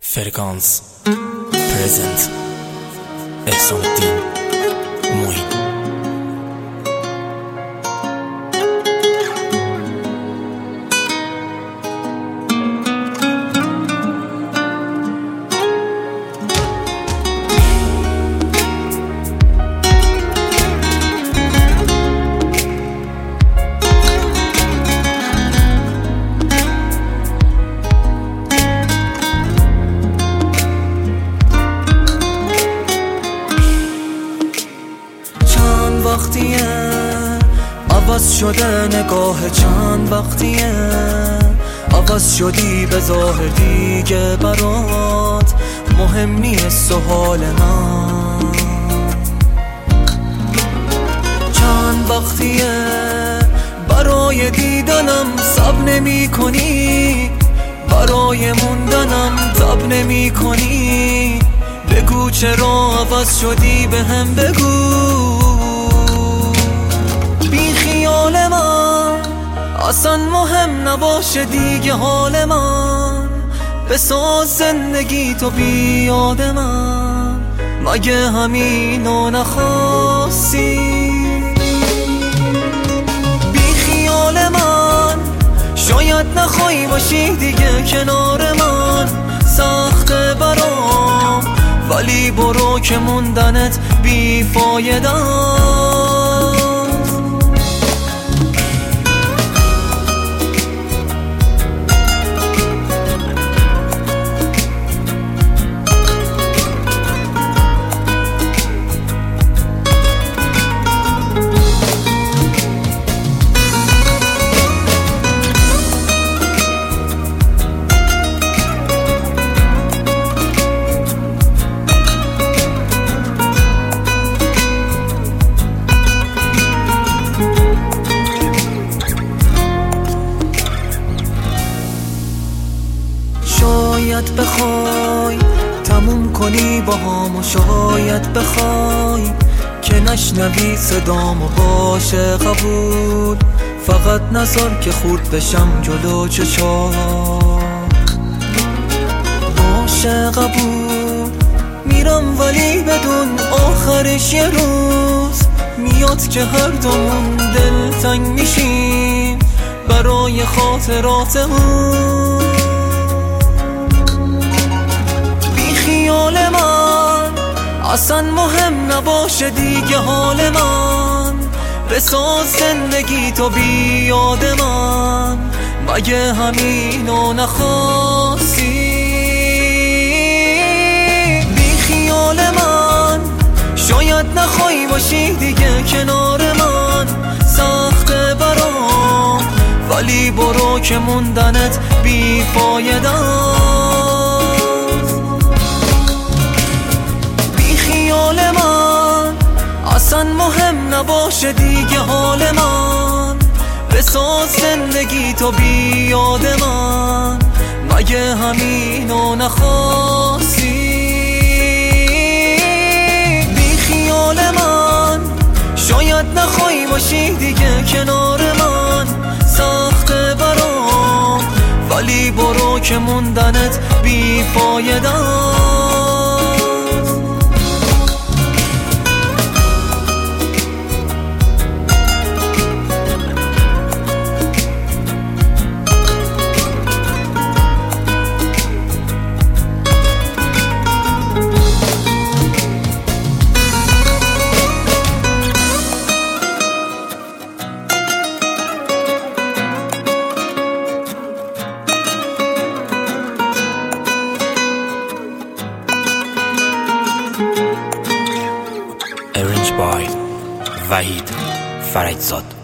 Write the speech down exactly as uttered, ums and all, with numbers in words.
فرکانس پرزنت احسان الدین معین. وقتیه عوض شده نگاه، چند وقتیه عوض شدی به ظاهر، دیگه برات مهم نیست و حال من. چند وقتیه برای دیدنم صبر نمی کنی، برای موندنم تب نمی کنی. بگو چرا عوض شدی، به هم بگو. بی خیال من اصلا مهم نباشه دیگه حال من، بساز زندگی تو بی یاد من. مگه همینو نخواستی؟ بی خیال من شاید نخوای باشی دیگه کنار من. سخته برام ولی برو که موندنت بی فایده. شاید بخوای تموم کنی با هم و شاید بخوای که نشنوی صدامو، باشه قبول. فقط نذار که خورد بشم جلو چشات، باشه قبول. میرم ولی بدون آخرش یه روز میاد که هر دومون دلتنگ میشیم برای خاطراتمون. خیال من اصلا مهم نباشه دیگه حال من، بساز زندگی تو بی یاد من. مگه همینو نخواستی؟ بی خیال من شاید نخوای باشی دیگه کنار من. سخته برام ولی برو که موندنت بی فایده. اصلا مهم نباشه دیگه حال من، بساز زندگی تو بی یاد من. مگه همینو نخواستی؟ بی خیال من شاید نخوای باشی دیگه کنار من. سخته برام ولی برو که موندنت بی فایده. Arranged by وحید فرجزاد.